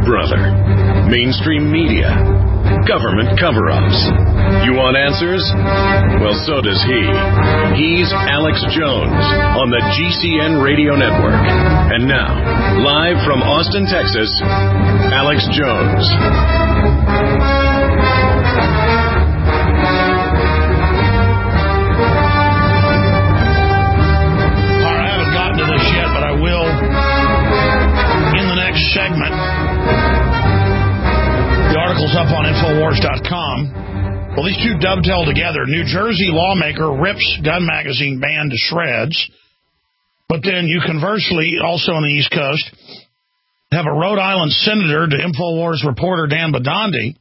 Big Brother, mainstream media, government cover-ups. You want answers? Well, so does he. He's Alex Jones on the GCN Radio Network. And now, live from Austin, Texas, Alex Jones. All right, I haven't gotten to this yet, but I will in the next segment. The article's up on Infowars.com. Well, these two dovetail together. New Jersey lawmaker rips gun magazine ban to shreds. But then you conversely, also on the East Coast, have a Rhode Island senator to Infowars reporter Dan Bidandi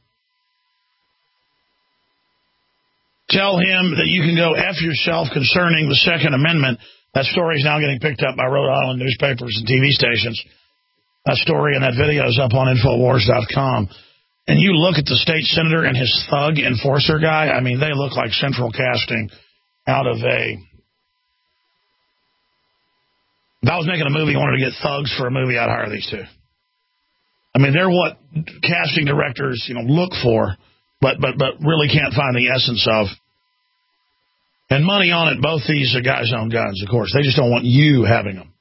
tell him that you can go F yourself concerning the Second Amendment. That story is now getting picked up by Rhode Island newspapers and TV stations. That story and that video is up on Infowars.com. And you look at the state senator and his thug enforcer guy, I mean, they look like central casting out of a... If I was making a movie, I wanted to get thugs for a movie, I'd hire these two. I mean, they're what casting directors, look for, but really can't find the essence of. And money on it, both these guys own guns, of course. They just don't want you having them.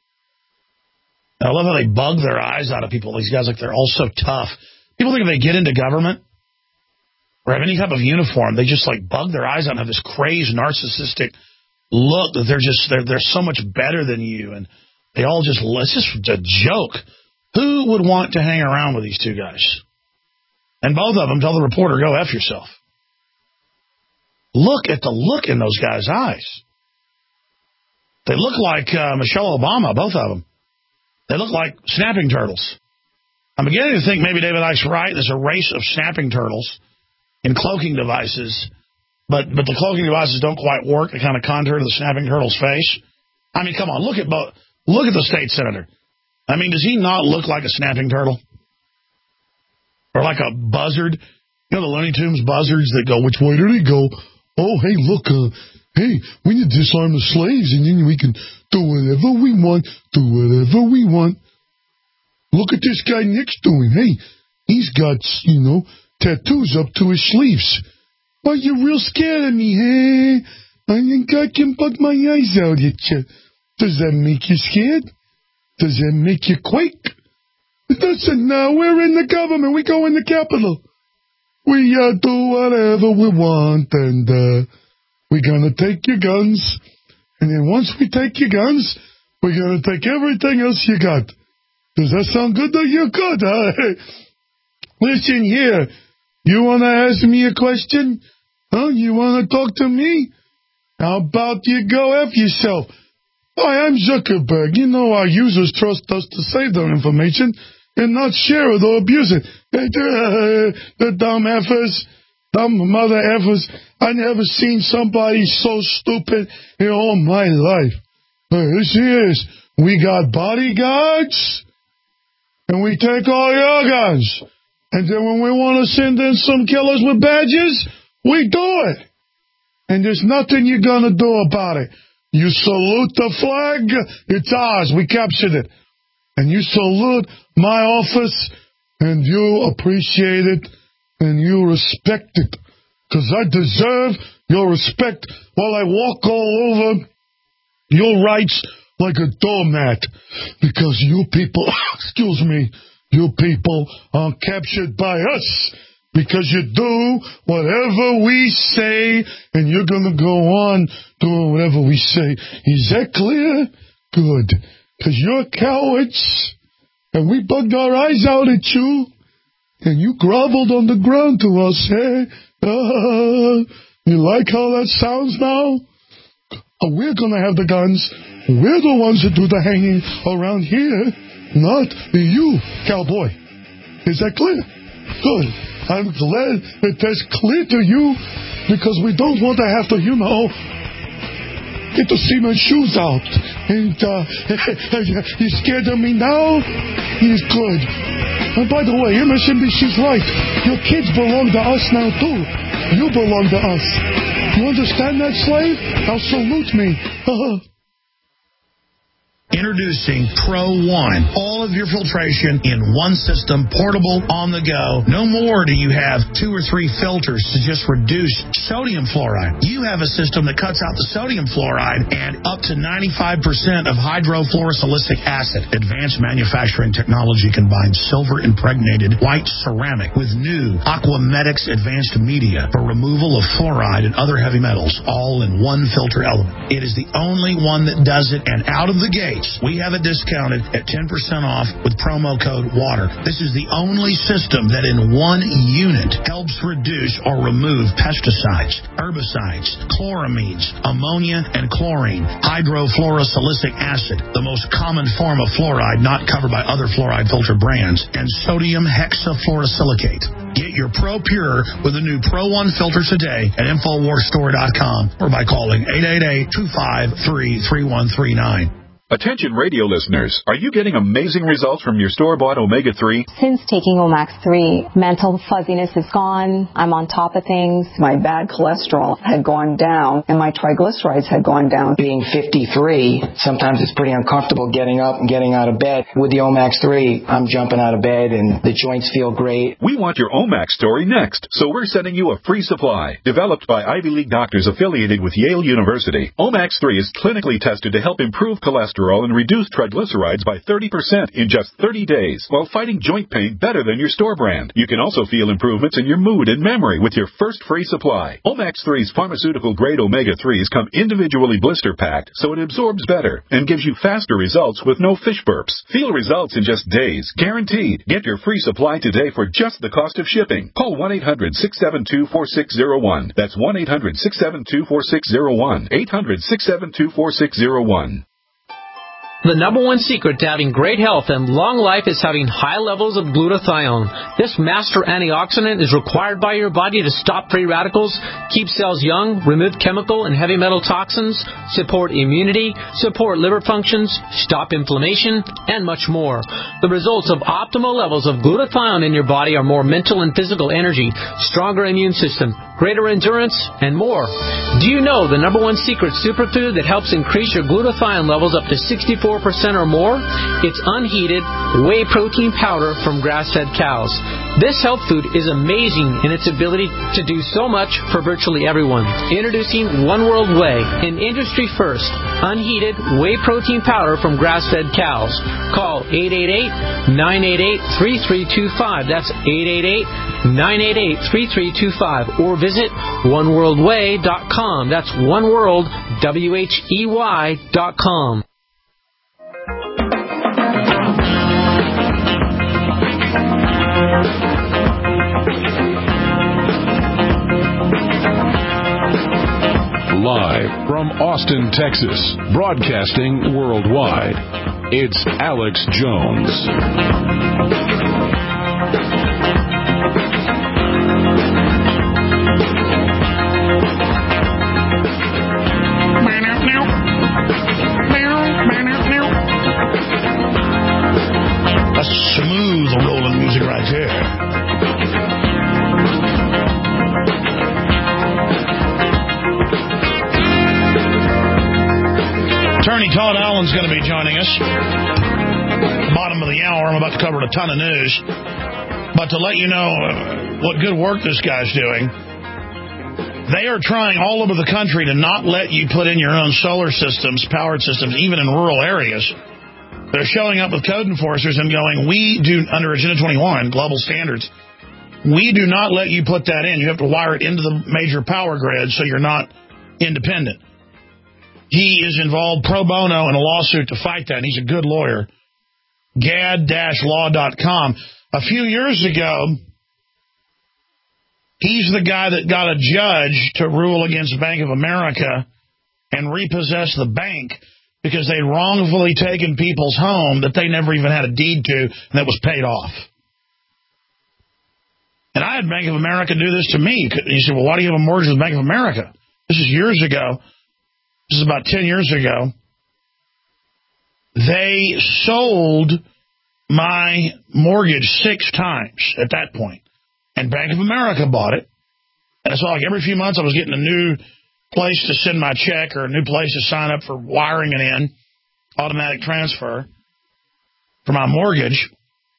I love how they bug their eyes out of people. These guys, like, they're all so tough. People think if they get into government or have any type of uniform, they just, like, bug their eyes out and have this crazed, narcissistic look that they're so much better than you. And they all just, it's just a joke. Who would want to hang around with these two guys? And both of them tell the reporter, go F yourself. Look at the look in those guys' eyes. They look like Michelle Obama, both of them. They look like snapping turtles. I'm beginning to think maybe David Icke's right. There's a race of snapping turtles in cloaking devices, but the cloaking devices don't quite work. They kind of contour to the snapping turtle's face. I mean, come on, look at the state senator. I mean, does he not look like a snapping turtle? Or like a buzzard? The Looney Tunes buzzards that go, which way do they go? Oh, hey, look, hey, we need to disarm the slaves, and then we can do whatever we want, Look at this guy next to him. Hey, he's got, tattoos up to his sleeves. Are you real scared of me, hey? I think I can bug my eyes out at you. Does that make you scared? Does that make you quake? It doesn't now. We're in the government. We go in the Capitol. We do whatever we want, and we're going to take your guns. And then once we take your guns, we're going to take everything else you got. Does that sound good? You're good, huh? Listen here. You want to ask me a question? Huh? You want to talk to me? How about you go F yourself? Hi, I'm Zuckerberg. Our users trust us to save their information and not share it or abuse it. The dumb effers. Dumb mother effers. I never seen somebody so stupid in all my life. This is. We got bodyguards. And we take all your guns. And then when we want to send in some killers with badges, we do it. And there's nothing you're going to do about it. You salute the flag, it's ours. We captured it. And you salute my office, and you appreciate it, and you respect it. Because I deserve your respect while I walk all over your rights like a doormat, because you people, you people are captured by us, because you do whatever we say, and you're going to go on doing whatever we say. Is that clear? Good. Because you're cowards, and we bugged our eyes out at you, and you groveled on the ground to us, eh? You like how that sounds now? We're going to have the guns. We're the ones that do the hanging around here, not you, cowboy. Is that clear? Good. I'm glad that that's clear to you, because we don't want to have to, get the cement shoes out. And you scared of me now? He's good. And by the way, MSNBC's right. Your kids belong to us now, too. You belong to us. You understand that, slave? Now salute me. Introducing Pro One. All of your filtration in one system, portable, on the go. No more do you have 2 or 3 filters to just reduce sodium fluoride. You have a system that cuts out the sodium fluoride and up to 95% of hydrofluorosilicic acid. Advanced manufacturing technology combines silver-impregnated white ceramic with new Aquamedics advanced media for removal of fluoride and other heavy metals, all in one filter element. It is the only one that does it, and out of the gates, we have it discounted at 10% off with promo code WATER. This is the only system that in one unit helps reduce or remove pesticides, herbicides, chloramines, ammonia, and chlorine, hydrofluorosilicic acid, the most common form of fluoride not covered by other fluoride filter brands, and sodium hexafluorosilicate. Get your Pro Pure with the new Pro One filter today at InfoWarsStore.com or by calling 888-253-3139. Attention radio listeners, are you getting amazing results from your store-bought Omega-3? Since taking Omax-3, mental fuzziness is gone. I'm on top of things. My bad cholesterol had gone down, and my triglycerides had gone down. Being 53, sometimes it's pretty uncomfortable getting up and getting out of bed. With the Omax-3, I'm jumping out of bed, and the joints feel great. We want your Omax story next, so we're sending you a free supply. Developed by Ivy League doctors affiliated with Yale University, Omax-3 is clinically tested to help improve cholesterol and reduce triglycerides by 30% in just 30 days, while fighting joint pain better than your store brand. You can also feel improvements in your mood and memory with your first free supply. Omax-3's pharmaceutical-grade omega-3s come individually blister-packed, so it absorbs better and gives you faster results with no fish burps. Feel results in just days, guaranteed. Get your free supply today for just the cost of shipping. Call 1-800-672-4601. That's 1-800-672-4601. 800-672-4601. The number one secret to having great health and long life is having high levels of glutathione. This master antioxidant is required by your body to stop free radicals, keep cells young, remove chemical and heavy metal toxins, support immunity, support liver functions, stop inflammation, and much more. The results of optimal levels of glutathione in your body are more mental and physical energy, stronger immune system, greater endurance, and more. Do you know the number one secret superfood that helps increase your glutathione levels up to 64% or more? It's unheated whey protein powder from grass-fed cows. This health food is amazing in its ability to do so much for virtually everyone. Introducing One World Whey, an industry first, unheated whey protein powder from grass-fed cows. Call 888-988-3325. That's 888-988-3325. Or visit oneworldwhey.com. That's oneworldwhey.com. Live from Austin, Texas, broadcasting worldwide, it's Alex Jones. That's smooth rolling music right there. Attorney Todd Allen's going to be joining us. Bottom of the hour, I'm about to cover a ton of news. But to let you know what good work this guy's doing, they are trying all over the country to not let you put in your own solar systems, powered systems, even in rural areas. They're showing up with code enforcers and going, we do, under Agenda 21, global standards, we do not let you put that in. You have to wire it into the major power grid so you're not independent. He is involved pro bono in a lawsuit to fight that, and he's a good lawyer. Gad-law.com. A few years ago, he's the guy that got a judge to rule against Bank of America and repossess the bank because they'd wrongfully taken people's home that they never even had a deed to, and that was paid off. And I had Bank of America do this to me. He said, well, why do you have a mortgage with Bank of America? This is years ago. This is about 10 years ago. They sold my mortgage 6 times at that point. And Bank of America bought it. And it's like every few months I was getting a new place to send my check or a new place to sign up for wiring it in. automatic transfer for my mortgage.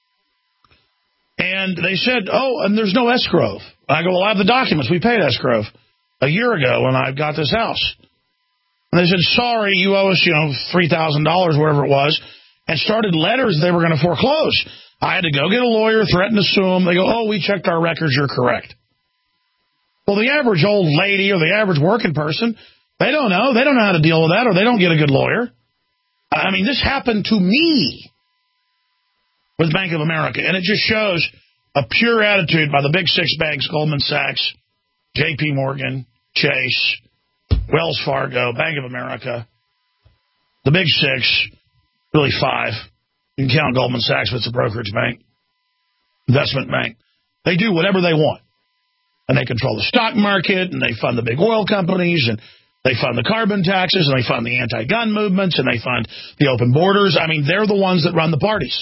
And they said, oh, and there's no escrow. I go, well, I have the documents. We paid escrow a year ago when I got this house. And they said, sorry, you owe us, $3,000, whatever it was, and started letters they were going to foreclose. I had to go get a lawyer, threaten to sue them. They go, oh, we checked our records. You're correct. Well, the average old lady or the average working person, they don't know. They don't know how to deal with that, or they don't get a good lawyer. I mean, this happened to me with Bank of America, and it just shows a pure attitude by the big six banks, Goldman Sachs, J.P. Morgan, Chase, Wells Fargo, Bank of America, the big six, really five. You can count Goldman Sachs, but it's a brokerage bank, investment bank. They do whatever they want. And they control the stock market, and they fund the big oil companies, and they fund the carbon taxes, and they fund the anti-gun movements, and they fund the open borders. I mean, they're the ones that run the parties.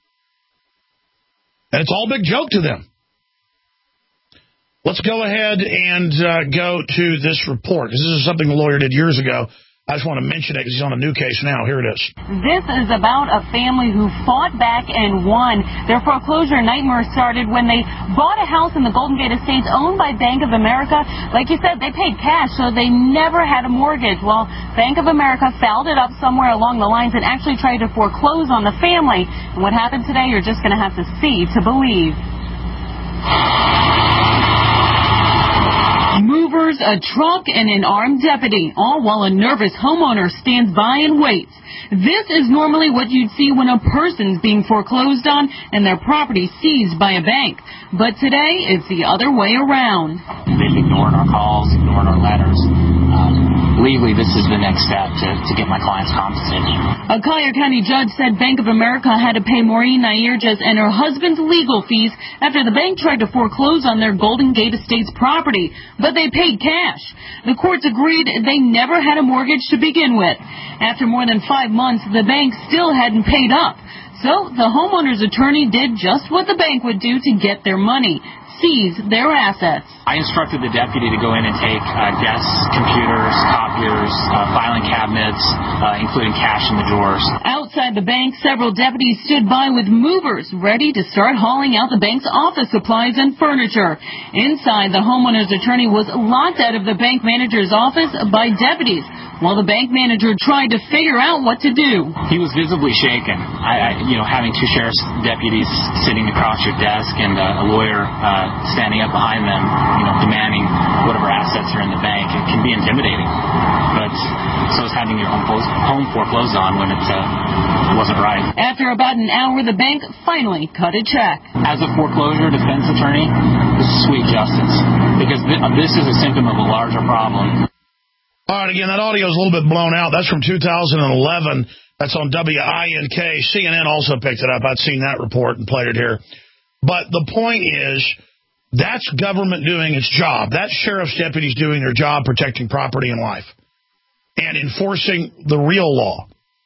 And it's all a big joke to them. Let's go ahead and go to this report. This is something the lawyer did years ago. I just want to mention it because he's on a new case now. Here it is. This is about a family who fought back and won. Their foreclosure nightmare started when they bought a house in the Golden Gate Estates owned by Bank of America. Like you said, they paid cash, so they never had a mortgage. Well, Bank of America fouled it up somewhere along the lines and actually tried to foreclose on the family. And what happened today, you're just going to have to see to believe. Movers, a truck, and an armed deputy, all while a nervous homeowner stands by and waits. This is normally what you'd see when a person's being foreclosed on and their property seized by a bank. But today, it's the other way around. They've ignored our calls, ignored our letters. Legally, this is the next step to get my clients compensated. A Collier County judge said Bank of America had to pay Maureen Nairges and her husband's legal fees after the bank tried to foreclose on their Golden Gate Estates property, but they paid cash. The courts agreed they never had a mortgage to begin with. After more than 5 months, the bank still hadn't paid up. So the homeowner's attorney did just what the bank would do to get their money. Seize their assets. I instructed the deputy to go in and take desks, computers, copiers, filing cabinets, including cash in the drawers. Outside the bank, several deputies stood by with movers ready to start hauling out the bank's office supplies and furniture. Inside, the homeowner's attorney was locked out of the bank manager's office by deputies, while the bank manager tried to figure out what to do. He was visibly shaken. Having two sheriff's deputies sitting across your desk and a lawyer standing up behind them, demanding whatever assets are in the bank, it can be intimidating. But so is having your home foreclosed on when it wasn't right. After about an hour, the bank finally cut a check. As a foreclosure defense attorney, this is sweet justice, because this is a symptom of a larger problem. All right, again, that audio is a little bit blown out. That's from 2011. That's on WINK. CNN also picked it up. I'd seen that report and played it here. But the point is, that's government doing its job. That's sheriff's deputies doing their job, protecting property and life and enforcing the real law.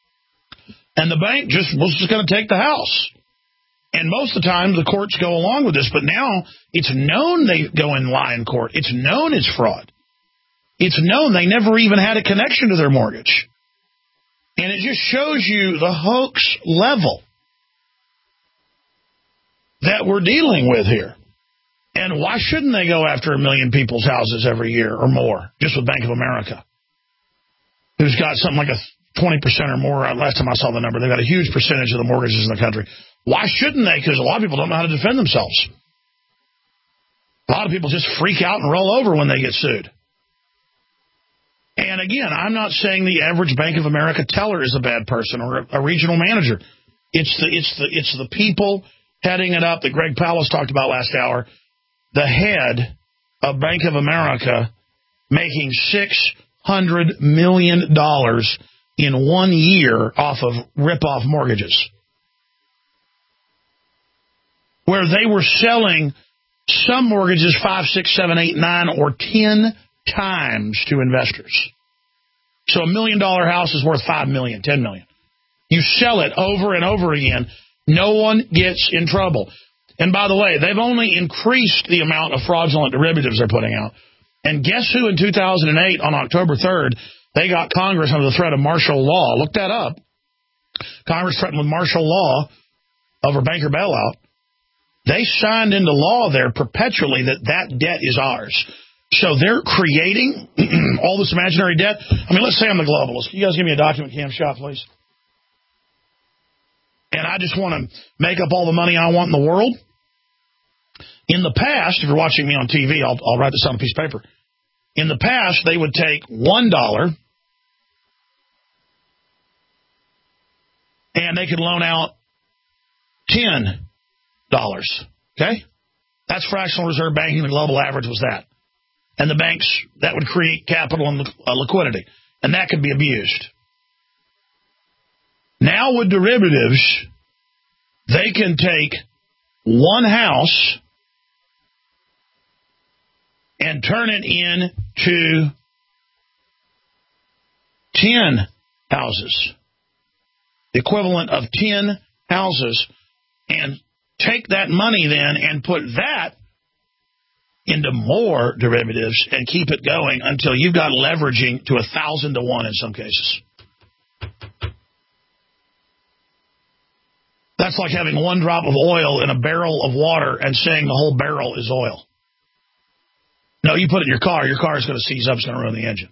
And the bank was just going to take the house. And most of the time, the courts go along with this. But now it's known they go and lie in court. It's known it's fraud. It's known they never even had a connection to their mortgage. And it just shows you the hoax level that we're dealing with here. And why shouldn't they go after 1 million people's houses every year or more, just with Bank of America, who's got something like a 20% or more? Last time I saw the number, they've got a huge percentage of the mortgages in the country. Why shouldn't they? Because a lot of people don't know how to defend themselves. A lot of people just freak out and roll over when they get sued. And again, I'm not saying the average Bank of America teller is a bad person or a regional manager. It's the people heading it up that Greg Palast talked about last hour. The head of Bank of America making $600 million in 1 year off of rip-off mortgages, where they were selling some mortgages 5, 6, 7, 8, 9, or 10 times to investors. So $1 million house is worth $5 million, $10 million. You sell it over and over again. No one gets in trouble. And by the way, they've only increased the amount of fraudulent derivatives they're putting out. And guess who in 2008 on October 3rd, they got Congress under the threat of martial law. Look that up. Congress threatened with martial law over banker bailout. They signed into law there perpetually that debt is ours. So they're creating all this imaginary debt. I mean, let's say I'm the globalist. You guys give me a document, Cam Shot, please. And I just want to make up all the money I want in the world. In the past, if you're watching me on TV, I'll write this on a piece of paper. In the past, they would take $1 and they could loan out $10. Okay? That's fractional reserve banking. The global average was that. And the banks, that would create capital and liquidity. And that could be abused. Now with derivatives, they can take one house and turn it into 10 houses. The equivalent of 10 houses. And take that money then and put that into more derivatives and keep it going until you've got leveraging to 1,000 to 1 in some cases. That's like having one drop of oil in a barrel of water and saying the whole barrel is oil. No, you put it in your car is going to seize up, it's going to ruin the engine.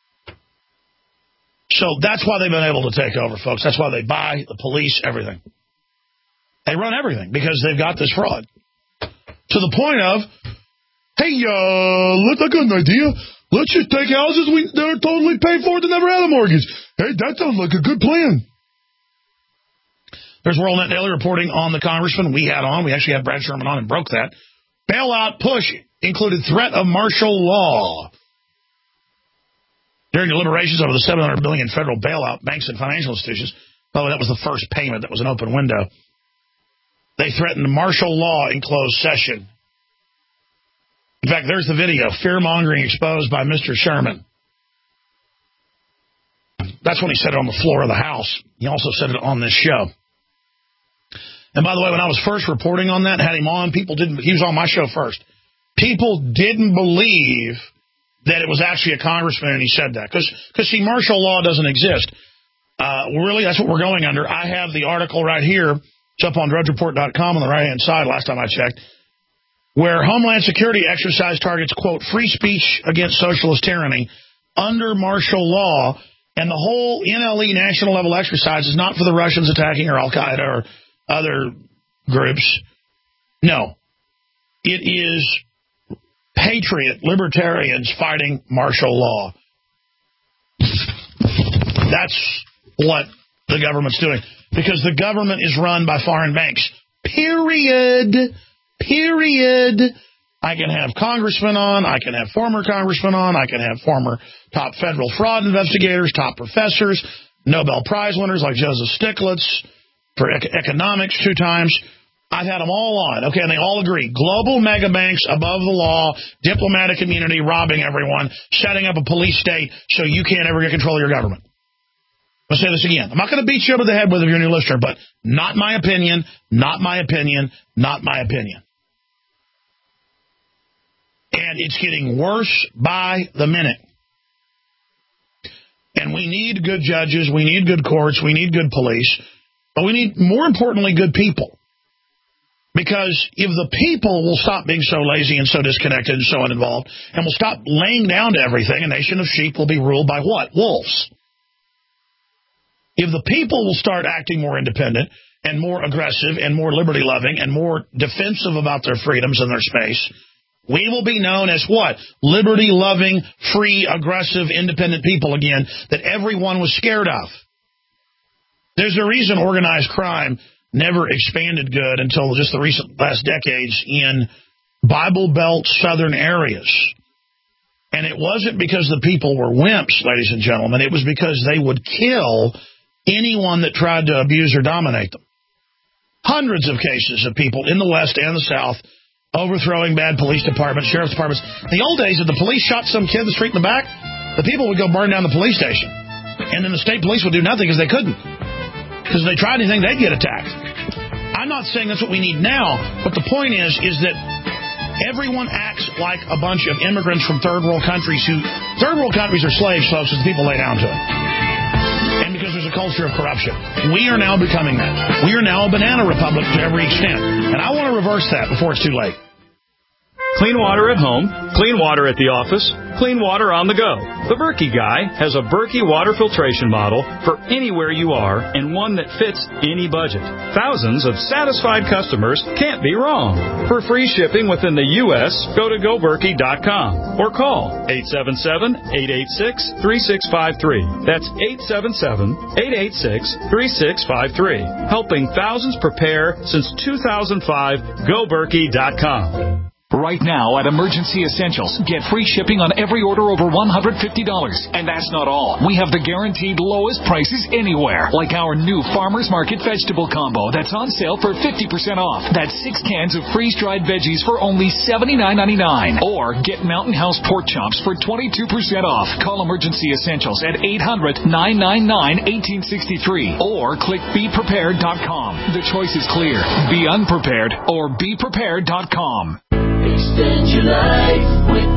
So that's why they've been able to take over, folks. That's why they buy the police, everything. They run everything because they've got this fraud. To the point of, hey, I got an idea. Let's just take houses that are totally paid for that never had a mortgage. Hey, that sounds like a good plan. There's WorldNet Daily reporting on the congressman we had on. We actually had Brad Sherman on and broke that. Bailout push included threat of martial law. During deliberations over the $700 billion federal bailout, banks and financial institutions, by the way, that was the first payment. That was an open window. They threatened martial law in closed session. In fact, there's the video, fear-mongering exposed by Mr. Sherman. That's when he said it on the floor of the House. He also said it on this show. And by the way, when I was first reporting on that, had him on, he was on my show first. People didn't believe that it was actually a congressman and he said that. Because see, martial law doesn't exist. Really, that's what we're going under. I have the article right here. It's up on drudgereport.com on the right-hand side last time I checked, where Homeland Security exercise targets, quote, free speech against socialist tyranny under martial law, and the whole NLE national level exercise is not for the Russians attacking or Al-Qaeda or other groups. No. It is patriot libertarians fighting martial law. That's what the government's doing. Because the government is run by foreign banks. Period. I can have congressmen on. I can have former congressmen on. I can have former top federal fraud investigators, top professors, Nobel Prize winners like Joseph Stiglitz for economics 2 times. I've had them all on. Okay, and they all agree. Global mega banks above the law, diplomatic immunity, robbing everyone, setting up a police state so you can't ever get control of your government. I'll say this again. I'm not going to beat you over the head with it if you're a new listener, but not my opinion, not my opinion, not my opinion. And it's getting worse by the minute. And we need good judges, we need good courts, we need good police, but we need, more importantly, good people. Because if the people will stop being so lazy and so disconnected and so uninvolved, and will stop laying down to everything, a nation of sheep will be ruled by what? Wolves. If the people will start acting more independent and more aggressive and more liberty-loving and more defensive about their freedoms and their space, we will be known as what? Liberty-loving, free, aggressive, independent people again that everyone was scared of. There's a reason organized crime never expanded good until just the recent last decades in Bible Belt southern areas. And it wasn't because the people were wimps, ladies and gentlemen. It was because they would kill anyone that tried to abuse or dominate them. Hundreds of cases of people in the West and the South overthrowing bad police departments, sheriff's departments. In the old days, if the police shot some kid in the street in the back, the people would go burn down the police station. And then the state police would do nothing because they couldn't. Because if they tried anything, they'd get attacked. I'm not saying that's what we need now, but the point is that everyone acts like a bunch of immigrants from third world countries who... Third world countries are slaves, folks, as the people lay down to it. And because there's a culture of corruption. We are now becoming that. We are now a banana republic to every extent. And I want to reverse that before it's too late. Clean water at home, clean water at the office, clean water on the go. The Berkey Guy has a Berkey water filtration model for anywhere you are and one that fits any budget. Thousands of satisfied customers can't be wrong. For free shipping within the U.S., go to goberkey.com or call 877-886-3653. That's 877-886-3653. Helping thousands prepare since 2005, goberkey.com. Right now at Emergency Essentials, get free shipping on every order over $150. And that's not all. We have the guaranteed lowest prices anywhere, like our new Farmer's Market vegetable combo that's on sale for 50% off. That's 6 cans of freeze-dried veggies for only $79.99. Or get Mountain House pork chops for 22% off. Call Emergency Essentials at 800-999-1863 or click BePrepared.com. The choice is clear. Be unprepared or BePrepared.com. Extend your life with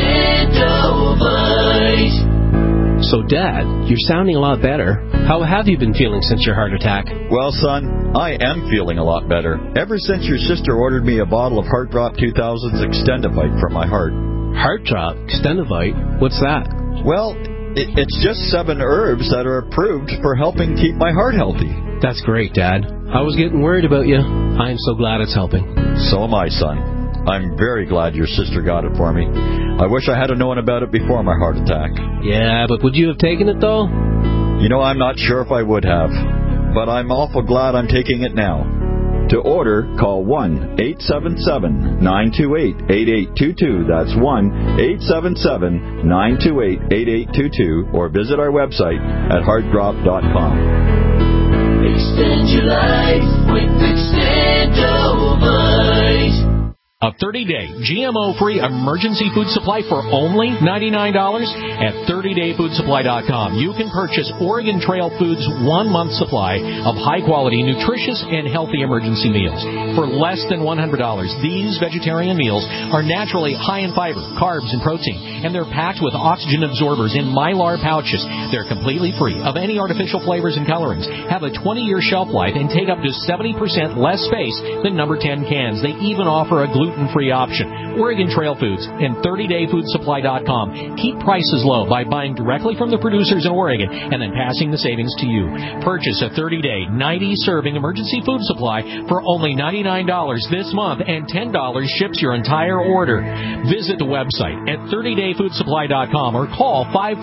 Extendovite. So, Dad, you're sounding a lot better. How have you been feeling since your heart attack? Well, son, I am feeling a lot better. Ever since your sister ordered me a bottle of Heart Drop 2000's Extendovite for my heart. Heart Drop? Extendovite? What's that? Well, it's just 7 herbs that are approved for helping keep my heart healthy. That's great, Dad. I was getting worried about you. I am so glad it's helping. So am I, son. I'm very glad your sister got it for me. I wish I had known about it before my heart attack. Yeah, but would you have taken it, though? You know, I'm not sure if I would have, but I'm awful glad I'm taking it now. To order, call 1-877-928-8822. That's 1-877-928-8822, or visit our website at heartdrop.com. Extend your life with Extendovite. A 30-day GMO-free emergency food supply for only $99 at 30dayfoodsupply.com. You can purchase Oregon Trail Foods' 1-month supply of high-quality, nutritious, and healthy emergency meals. For less than $100, these vegetarian meals are naturally high in fiber, carbs, and protein, and they're packed with oxygen absorbers in Mylar pouches. They're completely free of any artificial flavors and colorings, have a 20-year shelf life, and take up to 70% less space than number 10 cans. They even offer a gluten-free option. Oregon Trail Foods and 30dayfoodsupply.com keep prices low by buying directly from the producers in Oregon and then passing the savings to you. Purchase a 30-day, 90-serving emergency food supply for only $99 this month, and $10 ships your entire order. Visit the website at 30dayfoodsupply.com or call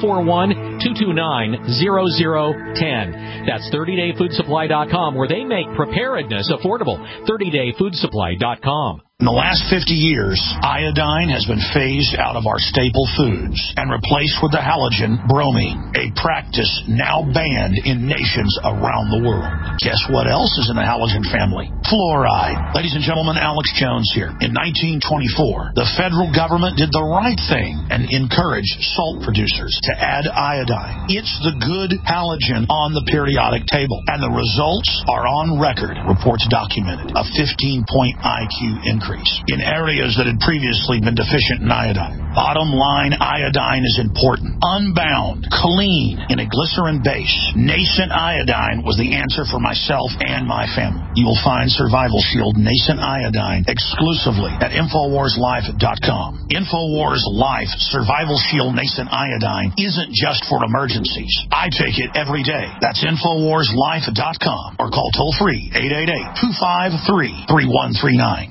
541-229-0010. That's 30dayfoodsupply.com, where they make preparedness affordable. 30dayfoodsupply.com. In the last 50 years, iodine has been phased out of our staple foods and replaced with the halogen bromine, a practice now banned in nations around the world. Guess what else is in the halogen family? Fluoride. Ladies and gentlemen, Alex Jones here. In 1924, the federal government did the right thing and encouraged salt producers to add iodine. It's the good halogen on the periodic table, and the results are on record. Reports documented a 15-point IQ increase in areas that had previously been deficient in iodine. Bottom line, iodine is important. Unbound, clean, in a glycerin base. Nascent iodine was the answer for myself and my family. You will find Survival Shield Nascent Iodine exclusively at InfoWarsLife.com. InfoWars Life Survival Shield Nascent Iodine isn't just for emergencies. I take it every day. That's InfoWarsLife.com, or call toll-free 888-253-3139.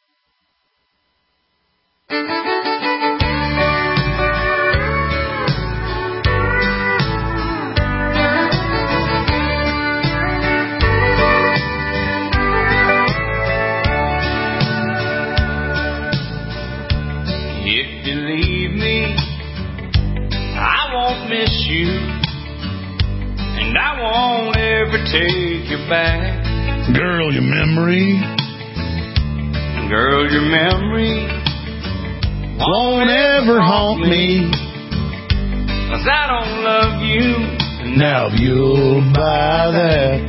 If you leave me, I won't miss you, and I won't ever take you back. Girl, your memory. Girl, your memory won't ever haunt me, 'cause I don't love you. Now you'll buy that.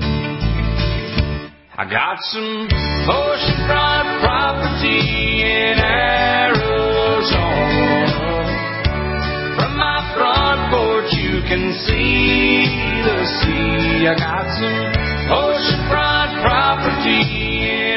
I got some oceanfront property in Arizona. From my front porch you can see the sea. I got some oceanfront property in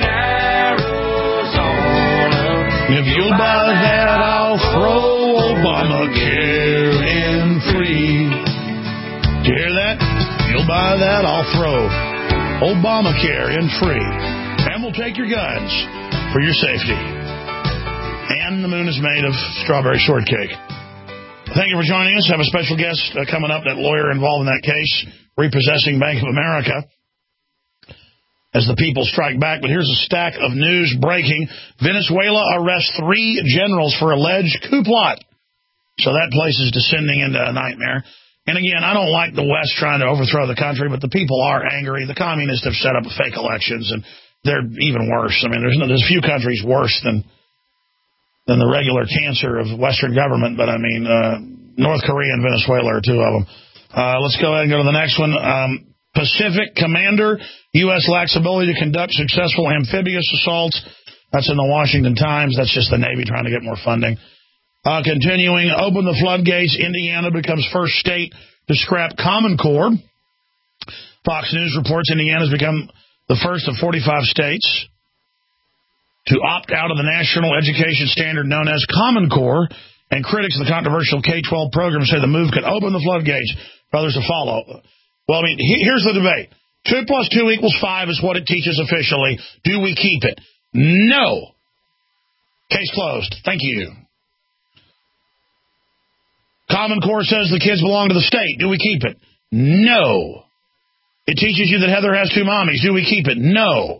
Arizona. If you'll buy that, I'll throw Obamacare in free. Did you hear that? If you'll buy that, I'll throw Obamacare in free. And we'll take your guns for your safety. And the moon is made of strawberry shortcake. Thank you for joining us. I have a special guest coming up, that lawyer involved in that case, repossessing Bank of America, as the people strike back. But here's a stack of news breaking. Venezuela arrests 3 generals for alleged coup plot. So that place is descending into a nightmare. And again, I don't like the West trying to overthrow the country, but the people are angry. The communists have set up fake elections, and they're even worse. I mean, there's a few countries worse than the regular cancer of Western government, but I mean, North Korea and Venezuela are 2 of them. Let's go ahead and go to the next one. Pacific Commander, U.S. lacks ability to conduct successful amphibious assaults. That's in the Washington Times. That's just the Navy trying to get more funding. Continuing, open the floodgates. Indiana becomes first state to scrap Common Core. Fox News reports Indiana has become the first of 45 states to opt out of the national education standard known as Common Core, and critics of the controversial K-12 program say the move could open the floodgates for others to follow. Well, I mean, here's the debate. 2 + 2 = 5 is what it teaches officially. Do we keep it? No. Case closed. Thank you. Common Core says the kids belong to the state. Do we keep it? No. It teaches you that Heather has 2 mommies. Do we keep it? No.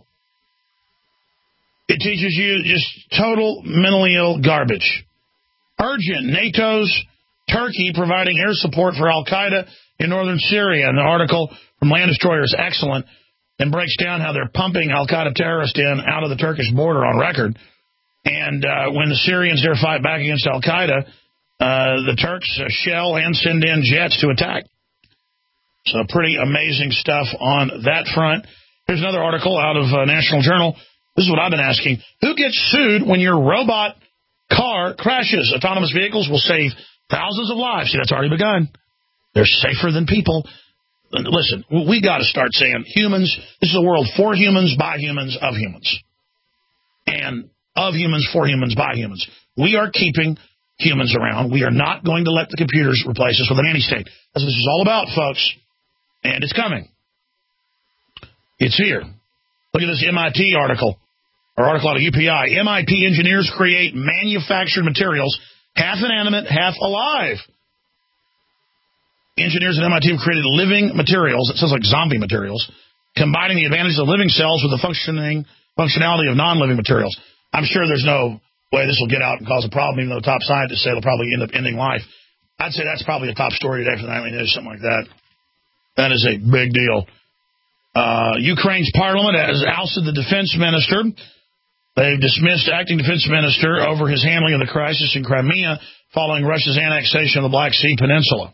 It teaches you just total mentally ill garbage. Urgent. NATO's Turkey providing air support for al-Qaeda in northern Syria. And the article from Land Destroyer is excellent and breaks down how they're pumping al-Qaeda terrorists in out of the Turkish border on record. And when the Syrians dare fight back against al-Qaeda, the Turks shell and send in jets to attack. So pretty amazing stuff on that front. Here's another article out of National Journal. This is what I've been asking. Who gets sued when your robot car crashes? Autonomous vehicles will save thousands of lives. See, that's already begun. They're safer than people. Listen, we got to start saying humans. This is a world for humans, by humans, of humans. And of humans, for humans, by humans. We are keeping humans around. We are not going to let the computers replace us with an anti-state. That's what this is all about, folks. And it's coming. It's here. Look at this MIT article. Or article out of UPI. MIT engineers create manufactured materials, half inanimate, half alive. Engineers at MIT have created living materials, it sounds like zombie materials, combining the advantages of living cells with the functionality of non-living materials. I'm sure there's no way this will get out and cause a problem, even though the top scientists say it'll probably end up ending life. I'd say that's probably a top story today for the Nightly News, something like that. That is a big deal. Ukraine's parliament has ousted the defense minister. They've dismissed acting defense minister over his handling of the crisis in Crimea following Russia's annexation of the Black Sea Peninsula.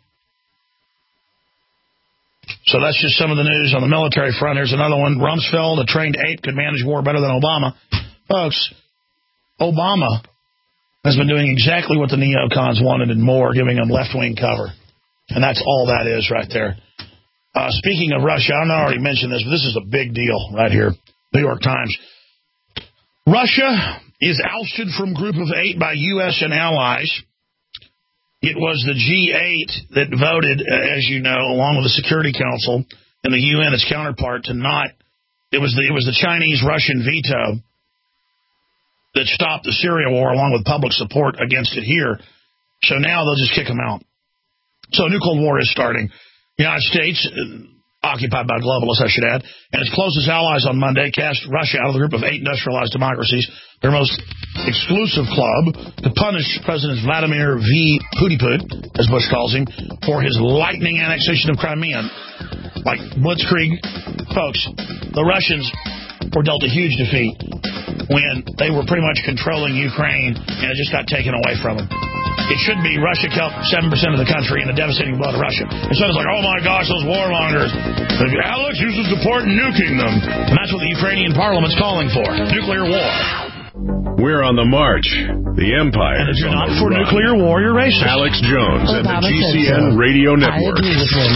So that's just some of the news on the military front. Here's another one. Rumsfeld, a trained ape, could manage war better than Obama. Folks, Obama has been doing exactly what the neocons wanted and more, giving them left-wing cover. And that's all that is right there. Speaking of Russia, I know I already mentioned this, but this is a big deal right here. New York Times. Russia is ousted from Group of 8 by U.S. and allies. It was the G8 that voted, as you know, along with the Security Council and the UN, its counterpart, to not. It was the Chinese-Russian veto that stopped the Syria war, along with public support against it here. So now they'll just kick them out. So a new Cold War is starting. The United States, occupied by globalists, I should add, and its closest allies on Monday cast Russia out of the Group of 8 industrialized democracies, their most exclusive club, to punish President Vladimir V. Putin, as Bush calls him, for his lightning annexation of Crimea. Like Blitzkrieg, folks, the Russians were dealt a huge defeat when they were pretty much controlling Ukraine, and it just got taken away from them. It should be Russia killed 7% of the country in a devastating blow to Russia. Instead it's like, oh my gosh, those warmongers. Alex, you should support nuking them. And that's what the Ukrainian parliament's calling for. Nuclear war. We're on the march. The empire. And if you're on not the for run. nuclear war, you're racist. Alex Jones and the Obama said GCN so. Radio Network. I agree with him.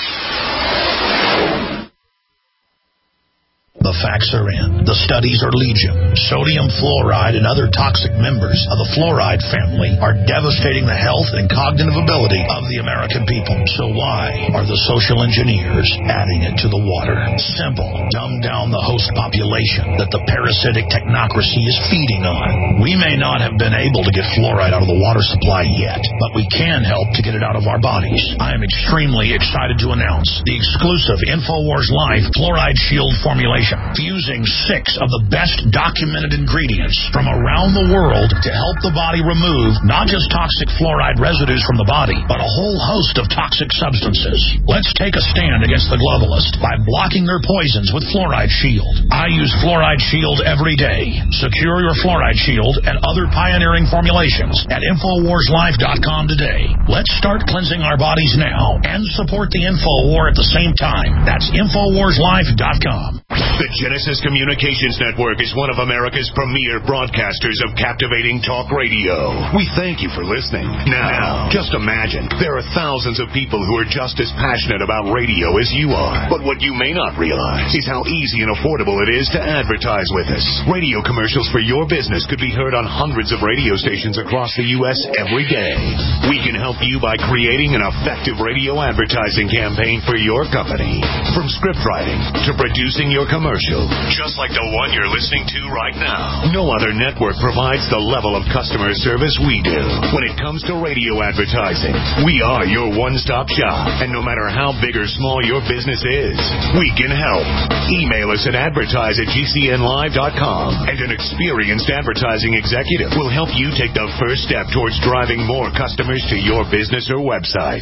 The facts are in. The studies are legion. Sodium fluoride and other toxic members of the fluoride family are devastating the health and cognitive ability of the American people. So why are the social engineers adding it to the water? Simple. Dumb down the host population that the parasitic technocracy is feeding on. We may not have been able to get fluoride out of the water supply yet, but we can help to get it out of our bodies. I am extremely excited to announce the exclusive InfoWars Life Fluoride Shield formulation, fusing 6 of the best documented ingredients from around the world to help the body remove not just toxic fluoride residues from the body, but a whole host of toxic substances. Let's take a stand against the globalists by blocking their poisons with Fluoride Shield. I use Fluoride Shield every day. Secure your Fluoride Shield and other pioneering formulations at InfoWarsLife.com today. Let's start cleansing our bodies now and support the Info War at the same time. That's InfoWarsLife.com. The Genesis Communications Network is one of America's premier broadcasters of captivating talk radio. We thank you for listening. Now, just imagine, there are thousands of people who are just as passionate about radio as you are. But what you may not realize is how easy and affordable it is to advertise with us. Radio commercials for your business could be heard on hundreds of radio stations across the U.S. every day. We can help you by creating an effective radio advertising campaign for your company. From script writing to producing your commercial, just like the one you're listening to right now. No other network provides the level of customer service we do. When it comes to radio advertising, we are your one-stop shop. And no matter how big or small your business is, we can help. Email us at advertise@gcnlive.com, and an experienced advertising executive will help you take the first step towards driving more customers to your business or website.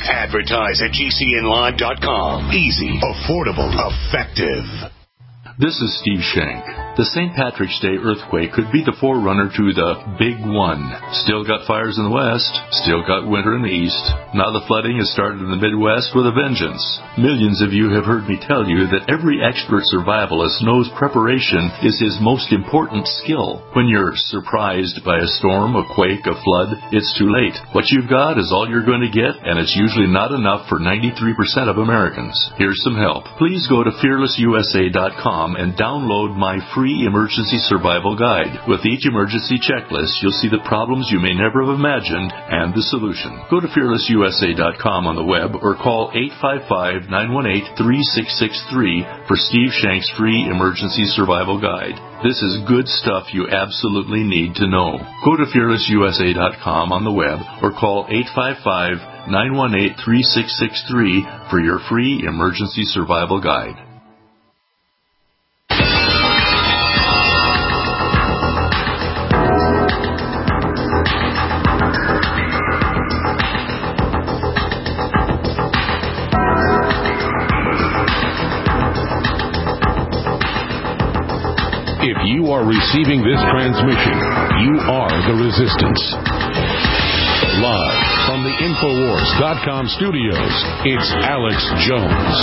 Advertise@gcnlive.com. Easy, affordable, effective. This is Steve Shank. The St. Patrick's Day earthquake could be the forerunner to the Big One. Still got fires in the west, still got winter in the east. Now the flooding has started in the Midwest with a vengeance. Millions of you have heard me tell you that every expert survivalist knows preparation is his most important skill. When you're surprised by a storm, a quake, a flood, it's too late. What you've got is all you're going to get, and it's usually not enough for 93% of Americans. Here's some help. Please go to fearlessusa.com and download my free emergency survival guide. With each emergency checklist, you'll see the problems you may never have imagined and the solution. Go to fearlessusa.com on the web or call 855-918-3663 for Steve Shank's free emergency survival guide. This is good stuff you absolutely need to know. Go to fearlessusa.com on the web or call 855-918-3663 for your free emergency survival guide. If you are receiving this transmission, you are the resistance. Live from the Infowars.com studios, it's Alex Jones.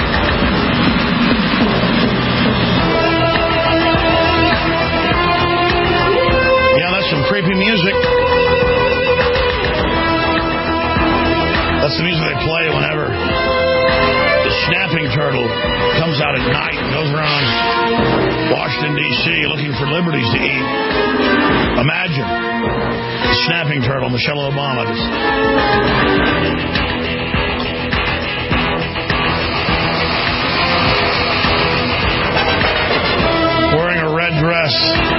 Yeah, that's some creepy music. That's the music they play whenever the snapping turtle comes out at night and goes around Washington, D.C. looking for liberties to eat. Imagine the snapping turtle, Michelle Obama. Wearing a red dress.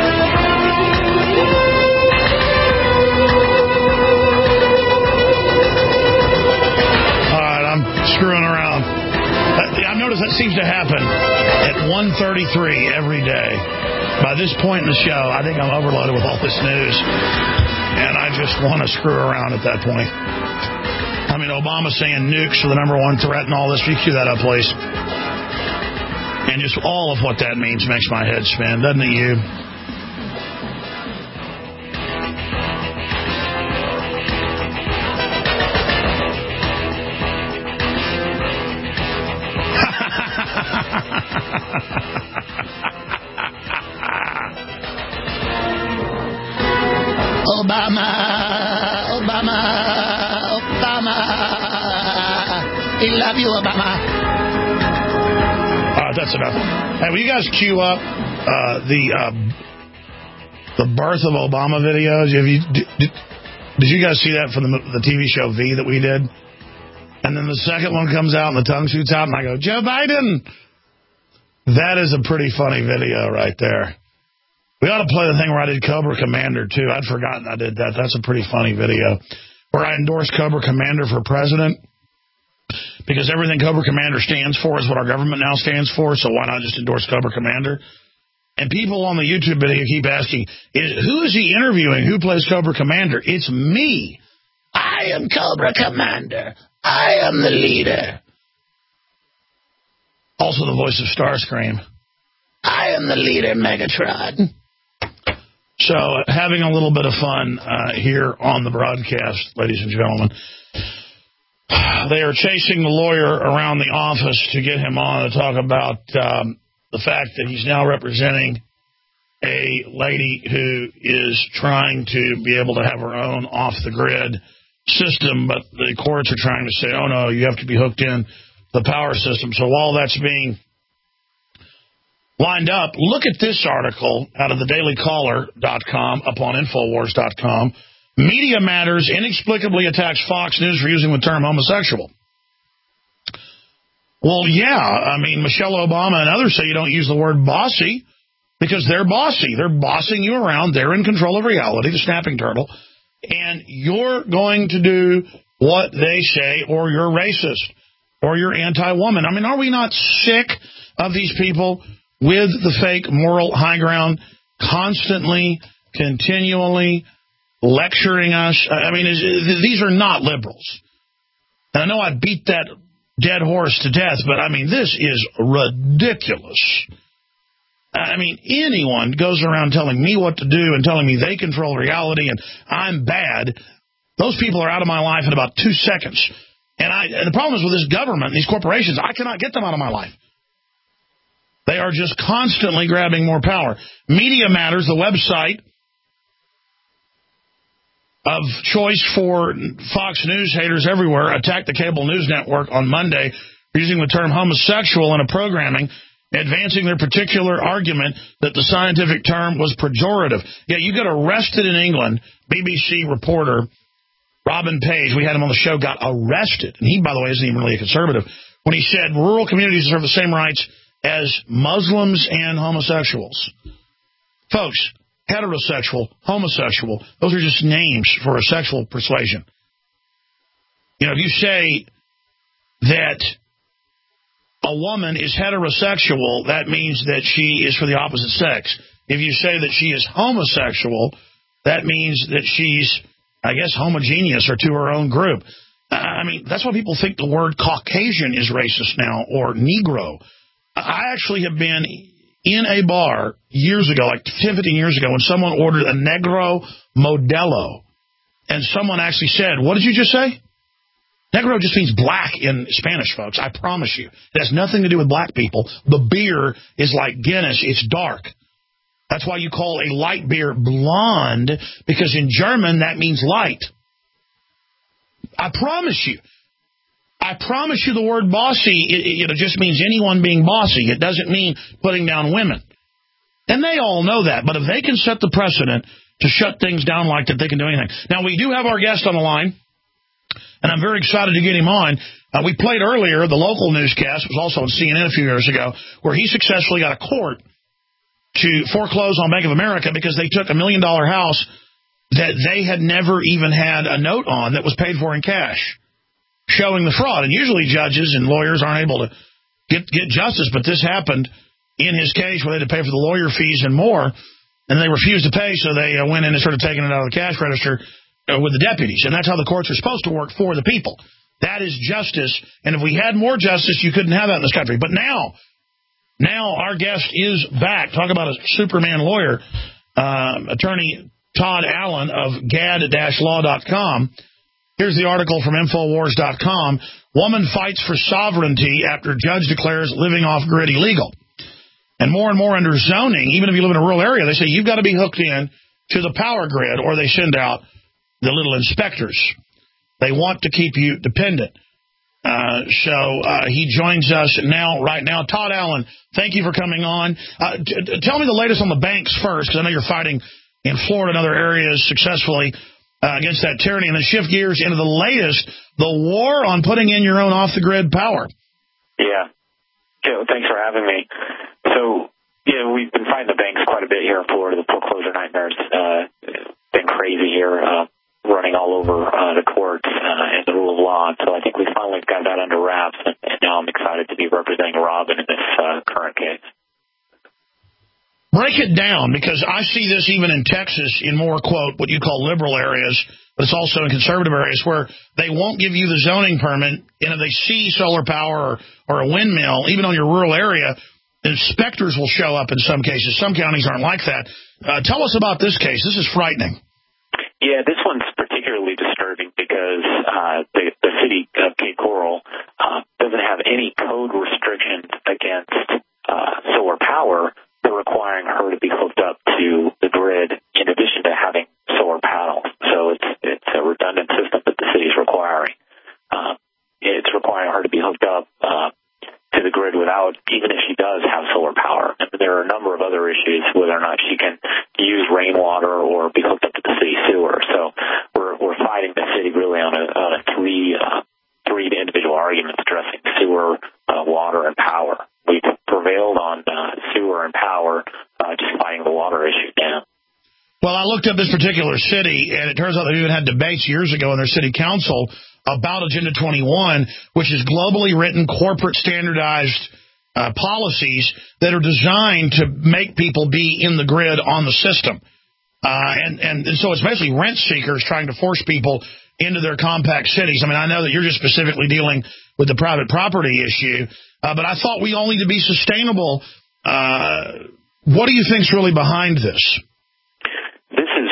All right, I'm screwing around. I've noticed that seems to happen at 1:33 every day. By this point in the show, I think I'm overloaded with all this news, and I just want to screw around at that point. I mean, Obama's saying nukes are the number one threat and all this. You cue that up, please. And just all of what that means makes my head spin, doesn't it, you? Obama. We love you, Obama. All right, that's enough. Hey, will you guys queue up the birth of Obama videos? Did you guys see that from the TV show V that we did? And then the second one comes out and the tongue shoots out and I go, Joe Biden! That is a pretty funny video right there. We ought to play the thing where I did Cobra Commander, too. I'd forgotten I did that. That's a pretty funny video. Where I endorsed Cobra Commander for president. Because everything Cobra Commander stands for is what our government now stands for, so why not just endorse Cobra Commander? And people on the YouTube video keep asking, who is he interviewing? Who plays Cobra Commander? It's me. I am Cobra Commander. I am the leader. Also the voice of Starscream. I am the leader, Megatron. So, having a little bit of fun here on the broadcast, ladies and gentlemen. They are chasing the lawyer around the office to get him on to talk about the fact that he's now representing a lady who is trying to be able to have her own off-the-grid system, but the courts are trying to say, oh, no, you have to be hooked in the power system. So while that's being lined up, look at this article out of thedailycaller.com up on Infowars.com. Media Matters inexplicably attacks Fox News for using the term homosexual. Well, yeah, I mean, Michelle Obama and others say you don't use the word bossy because they're bossy. They're bossing you around. They're in control of reality, the snapping turtle, and you're going to do what they say or you're racist or you're anti-woman. I mean, are we not sick of these people with the fake moral high ground constantly, continually lecturing us? I mean, these are not liberals. And I know I beat that dead horse to death, but I mean, this is ridiculous. I mean, anyone goes around telling me what to do and telling me they control reality and I'm bad, those people are out of my life in about 2 seconds. And the problem is with this government, these corporations, I cannot get them out of my life. They are just constantly grabbing more power. Media Matters, the website of choice for Fox News haters everywhere, attacked the cable news network on Monday using the term homosexual in a programming, advancing their particular argument that the scientific term was pejorative. Yeah, you got arrested in England. BBC reporter Robin Page, we had him on the show, got arrested. And he, by the way, isn't even really a conservative, when he said rural communities deserve the same rights as Muslims and homosexuals. Folks, heterosexual, homosexual, those are just names for a sexual persuasion. You know, if you say that a woman is heterosexual, that means that she is for the opposite sex. If you say that she is homosexual, that means that she's, I guess, homogeneous or to her own group. I mean, that's why people think the word Caucasian is racist now, or Negro. I actually have been in a bar years ago, like 10, 15 years ago, when someone ordered a Negro Modelo, and someone actually said, what did you just say? Negro just means black in Spanish, folks. I promise you. It has nothing to do with black people. The beer is like Guinness. It's dark. That's why you call a light beer blonde, because in German that means light. I promise you. I promise you the word bossy, it just means anyone being bossy. It doesn't mean putting down women. And they all know that. But if they can set the precedent to shut things down like that, they can do anything. Now, we do have our guest on the line, and I'm very excited to get him on. We played earlier, the local newscast, was also on CNN a few years ago, where he successfully got a court to foreclose on Bank of America because they took $1 million house that they had never even had a note on that was paid for in cash, showing the fraud. And usually judges and lawyers aren't able to get justice, but this happened in his case where they had to pay for the lawyer fees and more, and they refused to pay, so they went in and started taking it out of the cash register with the deputies. And that's how the courts are supposed to work, for the people. That is justice, and if we had more justice, you couldn't have that in this country. But now our guest is back. Talk about a Superman lawyer, attorney Todd Allen of gad-law.com. Here's the article from Infowars.com. Woman fights for sovereignty after judge declares living off-grid illegal. And more under zoning, even if you live in a rural area, they say you've got to be hooked in to the power grid, or they send out the little inspectors. They want to keep you dependent. So he joins us right now. Todd Allen, thank you for coming on. Tell me the latest on the banks first, because I know you're fighting in Florida and other areas successfully against that tyranny, and then shift gears into the latest, the war on putting in your own off-the-grid power. Yeah. Thanks for having me. So, we've been fighting the banks quite a bit here in Florida. The foreclosure nightmare's been crazy here, running all over the courts and the rule of law. So I think we finally got that under wraps, and now I'm excited to be representing Robin in this current case. Break it down, because I see this even in Texas in more, quote, what you call liberal areas, but it's also in conservative areas where they won't give you the zoning permit, and if they see solar power or a windmill, even on your rural area, inspectors will show up in some cases. Some counties aren't like that. Tell us about this case. This is frightening. Yeah, this one's particularly disturbing because the city of Cape Coral doesn't have any code restrictions against solar power. They're requiring her to be hooked up to the grid in addition to having solar panels. So it's a redundant system that the city is requiring. It's requiring her to be hooked up to the grid without, even if she does have solar power. And there are a number of other issues, whether or not she can use rainwater or be hooked up to the city sewer. So we're fighting the city really on a three individual arguments addressing sewer, water, and power. We've prevailed on sewer and power, just fighting the water issue now. Well, I looked up this particular city, and it turns out they even had debates years ago in their city council about Agenda 21, which is globally written, corporate standardized policies that are designed to make people be in the grid on the system. And so it's basically rent seekers trying to force people into their compact cities. I mean, I know that you're just specifically dealing with the private property issue, but I thought we all need to be sustainable. What do you think's really behind this? This is,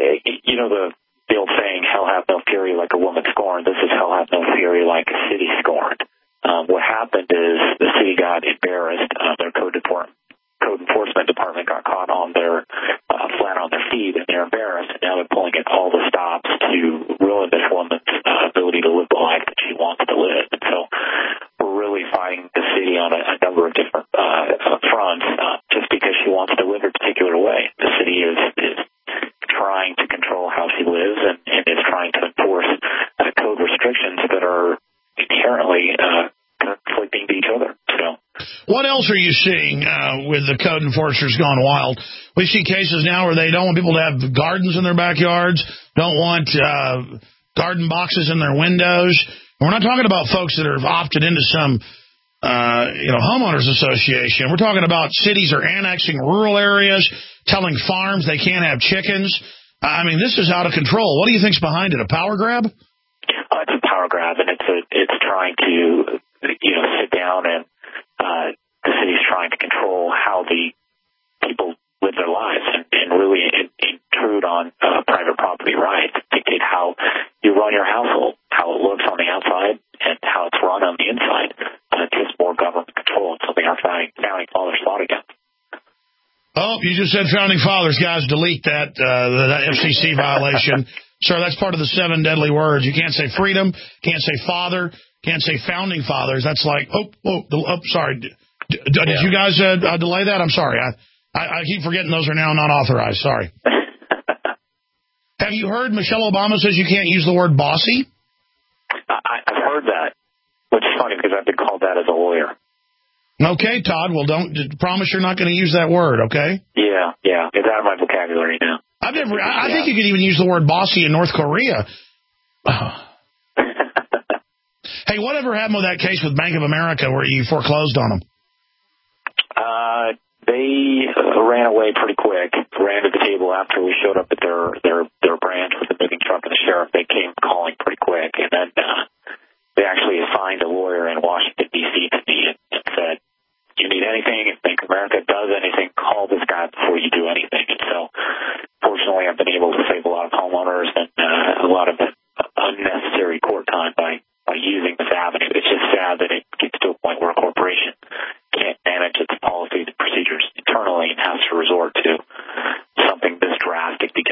the old saying, hell hath no fury like a woman scorned. This is hell hath no fury like a city scorned. What happened is the city got embarrassed. Their code enforcement department got caught on their flat on their feet, and they're embarrassed. And now they're pulling in all the stops to ruin this woman's ability to live the life that she wants to live. And so we're really fighting the city on a number of different fronts, just because she wants to live a particular way. The city is trying to control how she lives and is trying to enforce code restrictions that are inherently conflicting to each other. So, what else are you seeing with the code enforcers gone wild? We see cases now where they don't want people to have gardens in their backyards, don't want garden boxes in their windows. We're not talking about folks that have opted into some homeowners association. We're talking about cities are annexing rural areas, telling farms they can't have chickens. I mean, this is out of control. What do you think's behind it? A power grab? It's a power grab, and it's trying to sit down, and the city's trying to control how the people live their lives and really intrude on private property rights, dictate how you run your household, how it looks on the outside, and how it's run on the inside. Just more government control, and something our founding fathers fought against. Oh, you just said founding fathers, guys. Delete that FCC violation. Sir, that's part of the 7 deadly words. You can't say freedom, can't say father, can't say founding fathers. That's like, sorry. Did you guys delay that? I'm sorry. I keep forgetting those are now not authorized. Sorry. Have you heard Michelle Obama says you can't use the word bossy? I've heard that, which is funny because I've been called that as a lawyer. Okay, Todd. Well, don't promise you're not going to use that word, okay? Yeah. It's out of my vocabulary now. I think you could even use the word bossy in North Korea. Hey, whatever happened with that case with Bank of America where you foreclosed on them? They ran away pretty quick, ran to the table after we showed up at their branch with the moving truck and the sheriff. They came calling pretty quick, and then they actually assigned a lawyer in Washington, D.C. to me and said, you need anything, if Bank of America does anything, call this guy before you do anything. And so, fortunately, I've been able to save a lot of homeowners and a lot of unnecessary court time by using this avenue. It's just sad that it gets to a point where a corporation can't manage its policies and procedures internally and has to resort to something this drastic to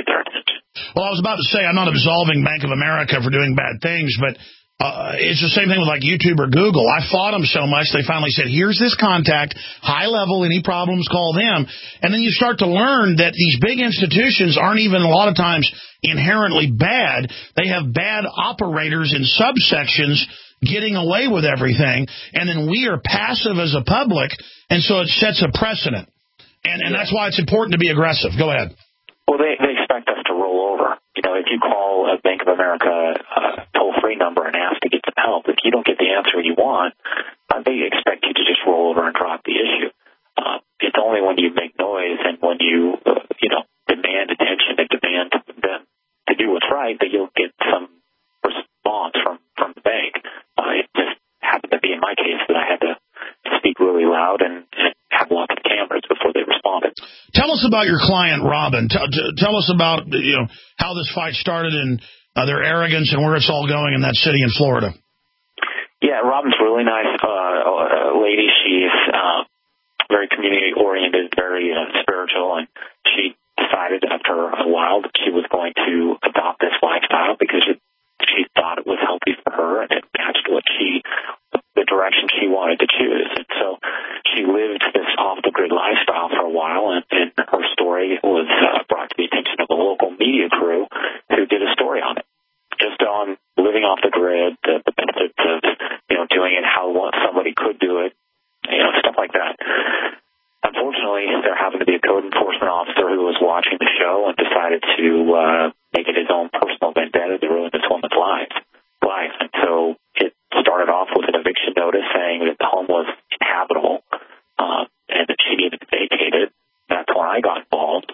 Well, I was about to say I'm not absolving Bank of America for doing bad things, but it's the same thing with like YouTube or Google. I fought them so much, they finally said, here's this contact, high level, any problems, call them. And then you start to learn that these big institutions aren't even a lot of times inherently bad. They have bad operators in subsections getting away with everything. And then we are passive as a public, and so it sets a precedent. And that's why it's important to be aggressive. Go ahead. Well, they expect us to roll over. You know, if you call a Bank of America toll-free number and ask to get some help, if you don't get the answer you want, they expect you to just roll over and drop the issue. It's only when you make noise and when you, demand attention and demand them to do what's right that you'll get some response from the bank. It just happened to be in my case that I had to speak really loud and have lots of cameras before they responded. Tell us about your client, Robin. Tell us about how this fight started and their arrogance and where it's all going in that city in Florida. Yeah, Robin's a really nice lady. She's very community-oriented, very spiritual, and she decided after a while that she was going to adopt this lifestyle because she thought it was healthy for her and it matched the direction she wanted to choose. And so she lived this off-the-grid lifestyle for a while, and her story was brought to the attention of a local media crew who did a story on it, just on living off the grid, the benefits of doing it, how somebody could do it, stuff like that. Unfortunately, there happened to be a code enforcement officer who was watching the show and decided to make it his own personal vendetta to ruin this woman's life. And so it started off with an eviction notice saying that the home was inhabitable and that she needed to vacate it. That's when I got involved.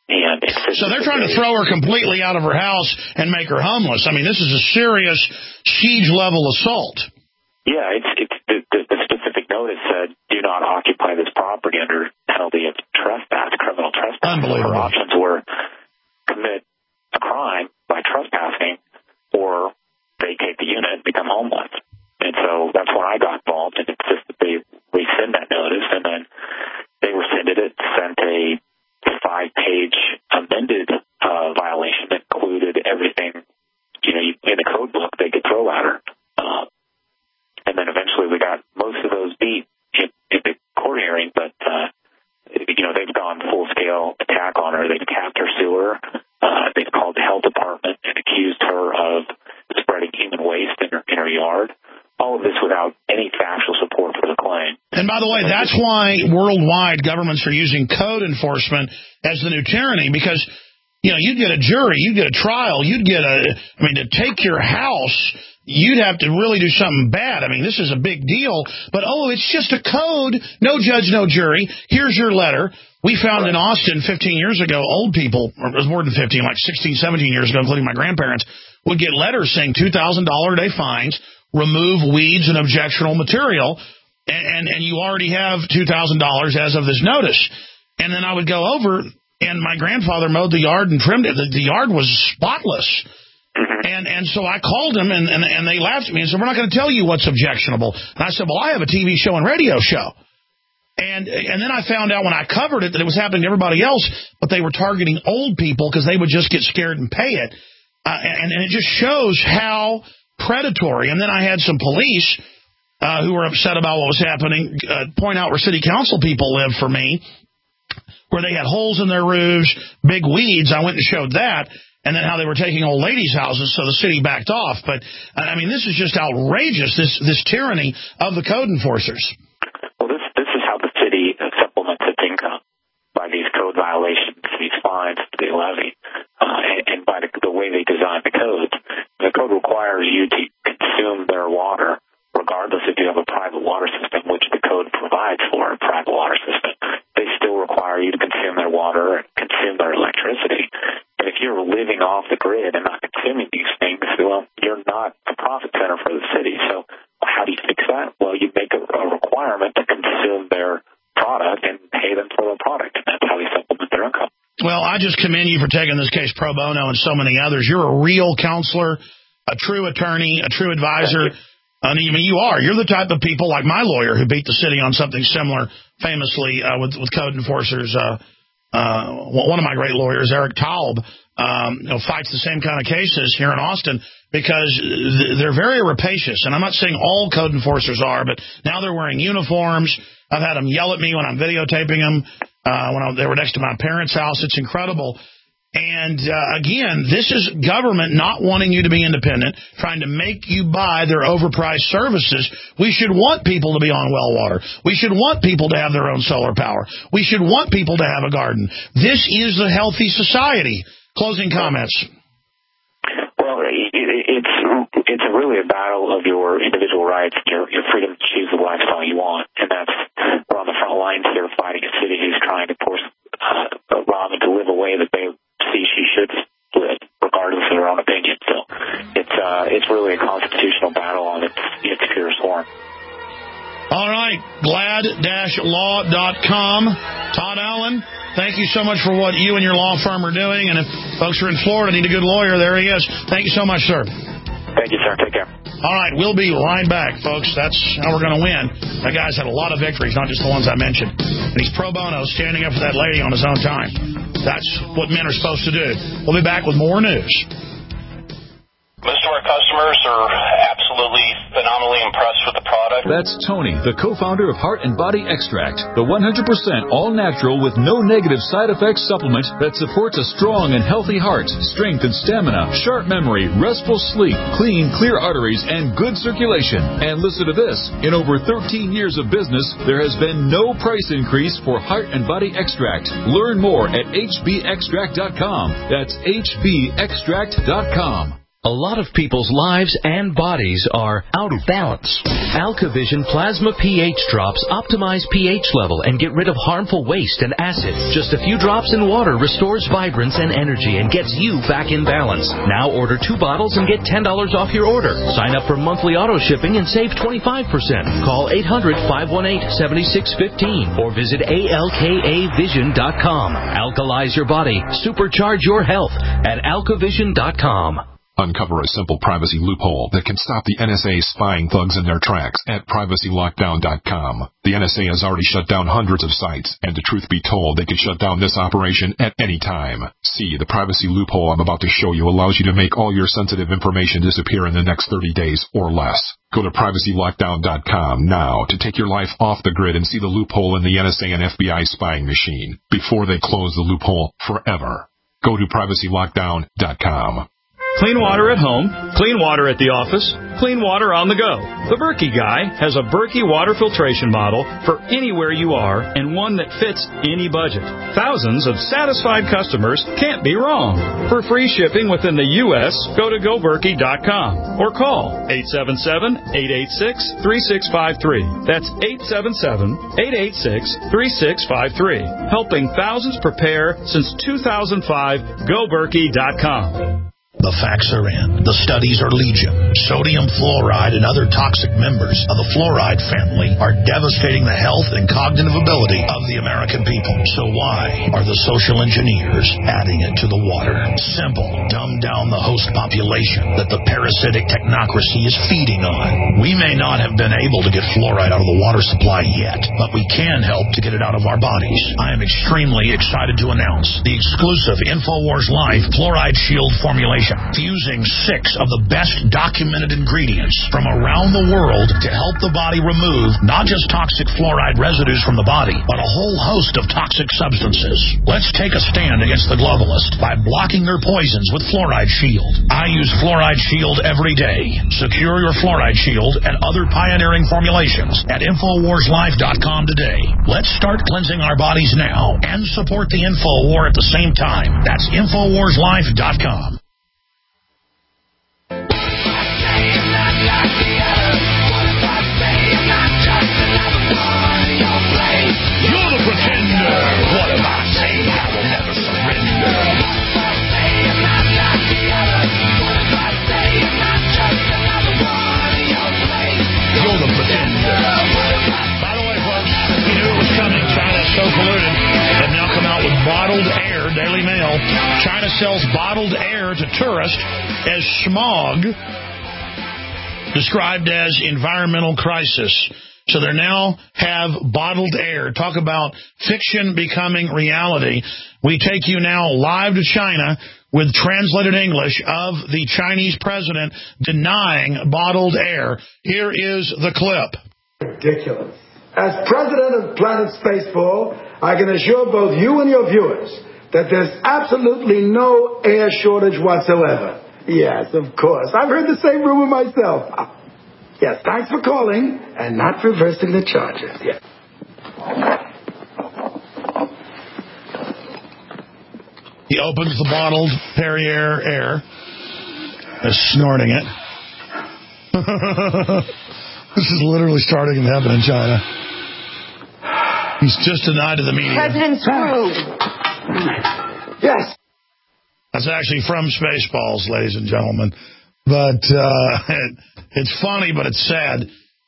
So they're trying to throw her completely out of her house and make her homeless. I mean, this is a serious siege-level assault. Yeah, the specific notice said, do not occupy this property under penalty of trespass, criminal trespass. Unbelievable. Her options were commit a crime by trespassing or vacate the unit and become homeless. And so that's when I got involved, and it's just that they rescind that notice, and then they rescinded it, sent a 5-page amended violation that included everything, in the code book they could throw at her. And then eventually we got most of those beat in the court hearing, but, they've gone full-scale attack on her. They've capped her sewer. They've called the health department and accused her of spreading human waste in her yard. All of this without any factual support for the claim. And by the way, that's why worldwide governments are using code enforcement as the new tyranny, because, you'd get a jury, you'd get a trial, to take your house, you'd have to really do something bad. I mean, this is a big deal, but, it's just a code, no judge, no jury, here's your letter. We found in Austin 15 years ago, old people, or it was more than 15, like 16, 17 years ago, including my grandparents, would get letters saying $2,000 a day fines, remove weeds and objectionable material, and you already have $2,000 as of this notice. And then I would go over, and my grandfather mowed the yard and trimmed it. The yard was spotless. And so I called them, and they laughed at me and said, we're not going to tell you what's objectionable. And I said, well, I have a TV show and radio show. And then I found out when I covered it that it was happening to everybody else, but they were targeting old people because they would just get scared and pay it. And it just shows how predatory. And then I had some police who were upset about what was happening point out where city council people live for me, where they had holes in their roofs, big weeds. I went and showed that. And then how they were taking old ladies' houses, so the city backed off. But, this is just outrageous, this tyranny of the code enforcers. Well, this is how the city supplements its income, by these code violations, these fines they levy, and by the way they design the code. The code requires you to consume their water, regardless if you have a private water system, which the code provides for a private water system. They still require you to consume their water and consume their electricity. And if you're living off the grid and not consuming these things, well, you're not a profit center for the city. So how do you fix that? Well, you make a requirement to consume their product and pay them for their product, and that's how they supplement their income. Well, I just commend you for taking this case pro bono and so many others. You're a real counselor, a true attorney, a true advisor. You are. You're the type of people like my lawyer who beat the city on something similar, famously with code enforcers one of my great lawyers, Eric Taub, fights the same kind of cases here in Austin because they're very rapacious. And I'm not saying all code enforcers are, but now they're wearing uniforms. I've had them yell at me when I'm videotaping them when they were next to my parents' house. It's incredible. And, again, this is government not wanting you to be independent, trying to make you buy their overpriced services. We should want people to be on well water. We should want people to have their own solar power. We should want people to have a garden. This is a healthy society. Closing comments. Well, it's really a battle of your individual rights, your freedom to choose the lifestyle you want. And we're on the front lines here fighting a city who's trying to force Robin to live a way that they see she should live, regardless of their own opinion. So it's really a constitutional battle on its purest form. All right, glad-law.com. Todd Allen, thank you so much for what you and your law firm are doing. And if folks are in Florida need a good lawyer, there he is. Thank you so much, sir. Thank you, sir. Take care. All right, we'll be right back, folks. That's how we're going to win. That guy's had a lot of victories, not just the ones I mentioned. And he's pro bono, standing up for that lady on his own time. That's what men are supposed to do. We'll be back with more news. Most of our customers are absolutely phenomenally impressed with the product. That's Tony, the co-founder of Heart and Body Extract, the 100% all-natural with no negative side effects supplement that supports a strong and healthy heart, strength and stamina, sharp memory, restful sleep, clean, clear arteries, and good circulation. And listen to this. In over 13 years of business, there has been no price increase for Heart and Body Extract. Learn more at hbextract.com. That's hbextract.com. A lot of people's lives and bodies are out of balance. AlkaVision Plasma pH drops optimize pH level and get rid of harmful waste and acid. Just a few drops in water restores vibrance and energy and gets you back in balance. Now order 2 bottles and get $10 off your order. Sign up for monthly auto shipping and save 25%. Call 800-518-7615 or visit alkavision.com. Alkalize your body. Supercharge your health at alkavision.com. Uncover a simple privacy loophole that can stop the NSA spying thugs in their tracks at privacylockdown.com. The NSA has already shut down hundreds of sites, and the truth be told, they could shut down this operation at any time. See, the privacy loophole I'm about to show you allows you to make all your sensitive information disappear in the next 30 days or less. Go to privacylockdown.com now to take your life off the grid and see the loophole in the NSA and FBI spying machine before they close the loophole forever. Go to privacylockdown.com. Clean water at home, clean water at the office, clean water on the go. The Berkey Guy has a Berkey water filtration model for anywhere you are and one that fits any budget. Thousands of satisfied customers can't be wrong. For free shipping within the U.S., go to goberkey.com or call 877-886-3653. That's 877-886-3653. Helping thousands prepare since 2005, goberkey.com. The facts are in. The studies are legion. Sodium fluoride and other toxic members of the fluoride family are devastating the health and cognitive ability of the American people. So why are the social engineers adding it to the water? Simple. Dumb down the host population that the parasitic technocracy is feeding on. We may not have been able to get fluoride out of the water supply yet, but we can help to get it out of our bodies. I am extremely excited to announce the exclusive InfoWars Life Fluoride Shield formulation, fusing 6 of the best documented ingredients from around the world to help the body remove not just toxic fluoride residues from the body, but a whole host of toxic substances. Let's take a stand against the globalists by blocking their poisons with Fluoride Shield. I use Fluoride Shield every day. Secure your Fluoride Shield and other pioneering formulations at InfoWarsLife.com today. Let's start cleansing our bodies now and support the Info War at the same time. That's InfoWarsLife.com. You're the pretender. What am I saying? I will never surrender. You're the pretender. By the way, folks, you knew it was coming. China's so polluted. They've now come out with bottled air. Daily Mail. China sells bottled air to tourists as smog, described as environmental crisis. So they now have bottled air. Talk about fiction becoming reality. We take you now live to China with translated English of the Chinese president denying bottled air. Here is the clip. Ridiculous. As president of Planet Spaceball, I can assure both you and your viewers that there's absolutely no air shortage whatsoever. Yes, of course. I've heard the same rumor myself. Yes, thanks for calling and not reversing the charges. Yes. He opens the bottled Perrier air, is snorting it. This is literally starting to happen in China. He's just denied to the media. President screwed. Yes. That's actually from Spaceballs, ladies and gentlemen. But it's funny, but it's sad.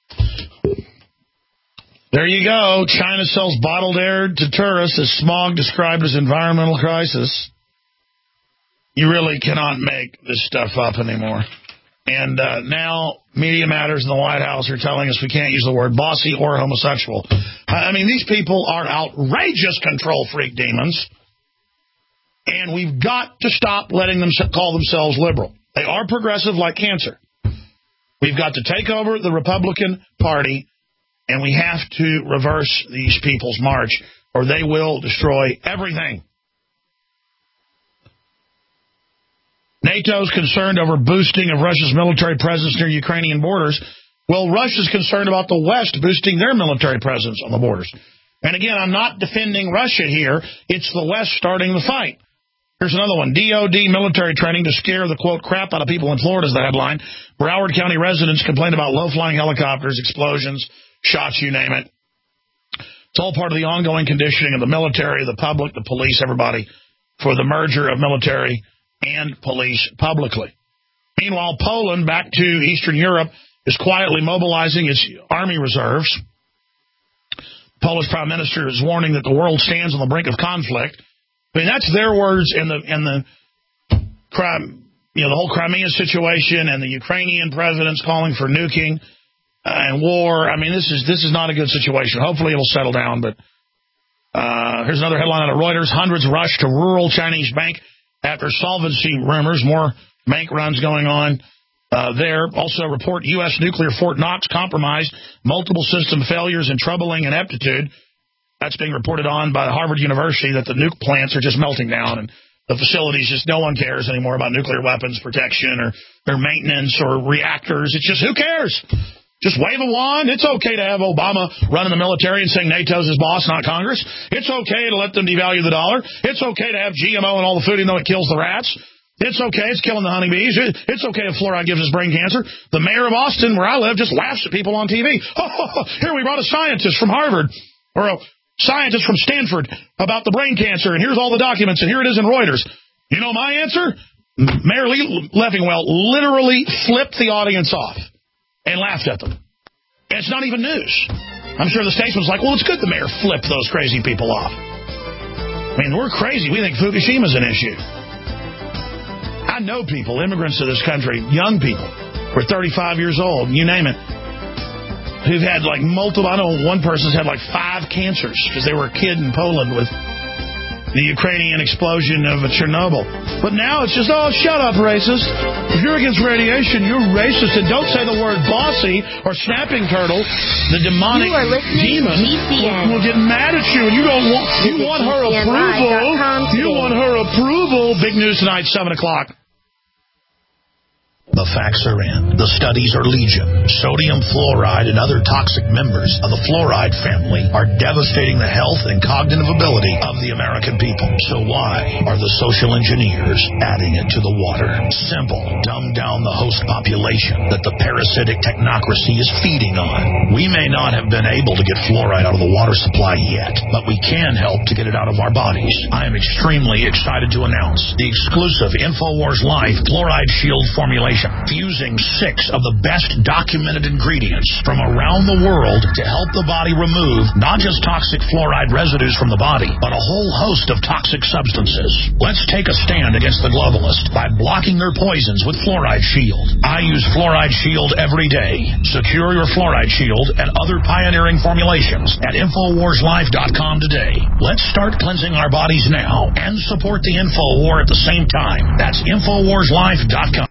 There you go. China sells bottled air to tourists as smog described as environmental crisis. You really cannot make this stuff up anymore. And now Media Matters and the White House are telling us we can't use the word bossy or homosexual. I mean, these people are outrageous control freak demons. And we've got to stop letting them call themselves liberal. They are progressive like cancer. We've got to take over the Republican Party, and we have to reverse these people's march, or they will destroy everything. NATO's concerned over boosting of Russia's military presence near Ukrainian borders. Well, Russia's concerned about the West boosting their military presence on the borders. And again, I'm not defending Russia here. It's the West starting the fight. Here's another one. DOD military training to scare the, quote, crap out of people in Florida is the headline. Broward County residents complain about low-flying helicopters, explosions, shots, you name it. It's all part of the ongoing conditioning of the military, the public, the police, everybody, for the merger of military and police publicly. Meanwhile, Poland, back to Eastern Europe, is quietly mobilizing its army reserves. Polish Prime Minister is warning that the world stands on the brink of conflict. I mean, that's their words in the whole Crimea situation and the Ukrainian president's calling for nuking and war. I mean, this is not a good situation. Hopefully it'll settle down. But here's another headline out of Reuters. Hundreds rush to rural Chinese bank after solvency rumors. More bank runs going on there. Also report U.S. nuclear Fort Knox compromised, multiple system failures and troubling ineptitude. That's being reported on by Harvard University that the nuke plants are just melting down and the facilities, just no one cares anymore about nuclear weapons protection or their maintenance or reactors. It's just, who cares? Just wave a wand. It's okay to have Obama running the military and saying NATO's his boss, not Congress. It's okay to let them devalue the dollar. It's okay to have GMO in all the food, even though it kills the rats. It's okay. It's killing the honeybees. It's okay if fluoride gives us brain cancer. The mayor of Austin, where I live, just laughs at people on TV. Here, we brought a scientist from Harvard or a scientist from Stanford about the brain cancer, and here's all the documents, and here it is in Reuters. You know my answer? Mayor Leffingwell literally flipped the audience off and laughed at them. And it's not even news. I'm sure the statesman's like, well, it's good the mayor flipped those crazy people off. I mean, we're crazy. We think Fukushima's an issue. I know people, immigrants to this country, young people, who are 35 years old, you name it, who've had like multiple, I know one person's had like 5 cancers because they were a kid in Poland with the Ukrainian explosion of Chernobyl. But now it's just, oh, shut up, racist. If you're against radiation, you're racist. And don't say the word bossy or snapping turtle. The demonic demon will get mad at you. And you don't want, you want her approval. You want her approval. Big news tonight, 7 o'clock. The facts are in. The studies are legion. Sodium fluoride and other toxic members of the fluoride family are devastating the health and cognitive ability of the American people. So why are the social engineers adding it to the water? Simple. Dumb down the host population that the parasitic technocracy is feeding on. We may not have been able to get fluoride out of the water supply yet, but we can help to get it out of our bodies. I am extremely excited to announce the exclusive InfoWars Life Fluoride Shield formulation formulation, fusing 6 of the best documented ingredients from around the world to help the body remove not just toxic fluoride residues from the body, but a whole host of toxic substances. Let's take a stand against the globalists by blocking their poisons with Fluoride Shield. I use Fluoride Shield every day. Secure your Fluoride Shield and other pioneering formulations at InfoWarsLife.com today. Let's start cleansing our bodies now and support the Info War at the same time. That's InfoWarsLife.com.